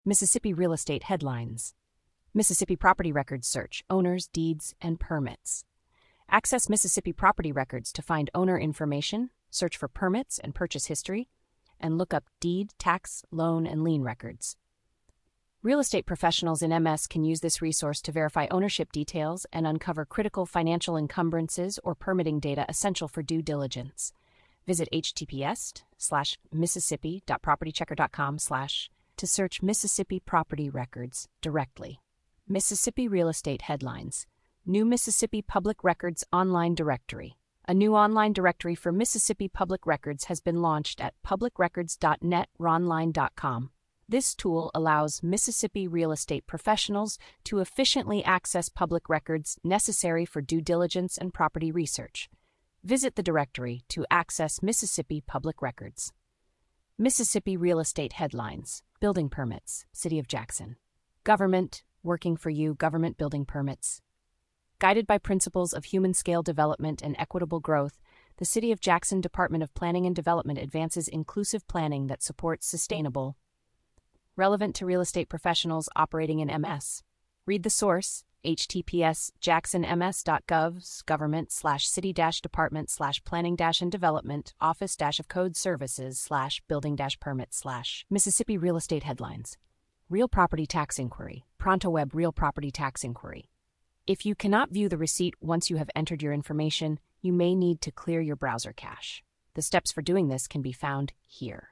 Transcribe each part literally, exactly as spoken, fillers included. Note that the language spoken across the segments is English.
Mississippi real estate headlines. Mississippi property records search, owners, deeds, and permits. Access Mississippi property records to find owner information, search for permits and purchase history, and look up deed, tax, loan, and lien records. Real estate professionals in M S can use this resource to verify ownership details and uncover critical financial encumbrances or permitting data essential for due diligence. Visit https slash mississippi.propertychecker.com slash to search Mississippi property records directly. Mississippi real estate headlines. New Mississippi Public Records Online Directory. A new online directory for Mississippi Public Records has been launched at public records dot net ronline dot com. This tool allows Mississippi real estate professionals to efficiently access public records necessary for due diligence and property research. Visit the directory to access Mississippi Public Records. Mississippi real estate headlines. Building permits. City of Jackson. Government, working for you, government building permits. Guided by principles of human-scale development and equitable growth, the City of Jackson Department of Planning and Development advances inclusive planning that supports sustainable. Relevant to real estate professionals operating in M S. Read the source, https jackson m s dot gov government slash city dash department slash planning dash and development office dash of code services slash building dash permit slash Mississippi real estate headlines. Real property tax inquiry. ProntoWeb real property tax inquiry. If you cannot view the receipt once you have entered your information, you may need to clear your browser cache. The steps for doing this can be found here.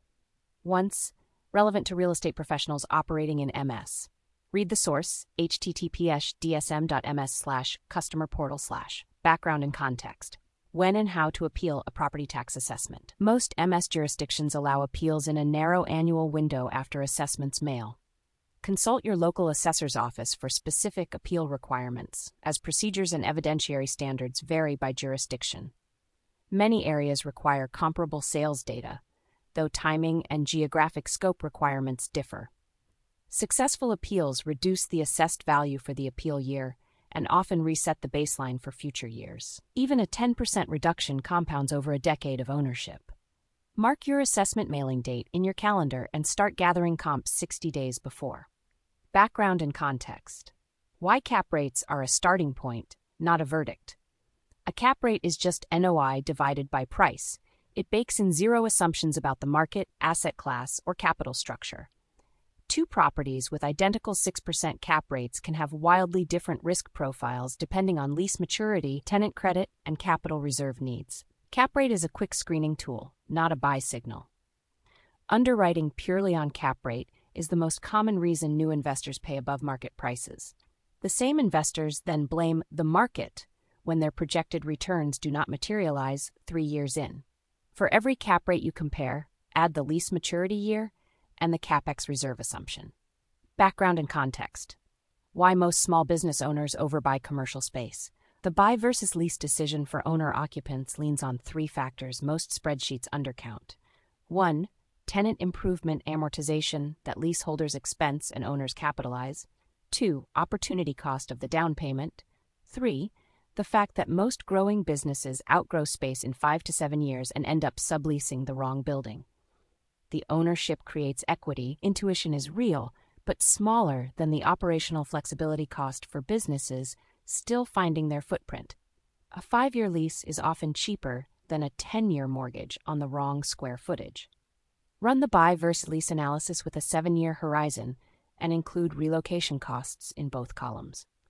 Once, relevant to real estate professionals operating in M S. Read the source, https dsm.ms slash customer portal slash background and context. When and how to appeal a property tax assessment. Most M S jurisdictions allow appeals in a narrow annual window after assessments mail. Consult your local assessor's office for specific appeal requirements, as procedures and evidentiary standards vary by jurisdiction. Many areas require comparable sales data, though timing and geographic scope requirements differ. Successful appeals reduce the assessed value for the appeal year and often reset the baseline for future years. Even a ten percent reduction compounds over a decade of ownership. Mark your assessment mailing date in your calendar and start gathering comps sixty days before. Background and context. Why cap rates are a starting point, not a verdict. A cap rate is just N O I divided by price. It bakes in zero assumptions about the market, asset class, or capital structure. Two properties with identical six percent cap rates can have wildly different risk profiles depending on lease maturity, tenant credit, and capital reserve needs. Cap rate is a quick screening tool, not a buy signal. Underwriting purely on cap rate is the most common reason new investors pay above market prices. The same investors then blame the market when their projected returns do not materialize three years in. For every cap rate you compare, add the lease maturity year and the CapEx reserve assumption. Background and context. Why most small business owners overbuy commercial space. The buy versus lease decision for owner-occupants leans on three factors most spreadsheets undercount. One, tenant improvement amortization that leaseholders expense and owners capitalize. Two, opportunity cost of the down payment. Three, the fact that most growing businesses outgrow space in five to seven years and end up subleasing the wrong building. The ownership creates equity. Intuition is real, but smaller than the operational flexibility cost for businesses still finding their footprint. A five-year lease is often cheaper than a ten-year mortgage on the wrong square footage. Run the buy versus lease analysis with a seven-year horizon and include relocation costs in both columns.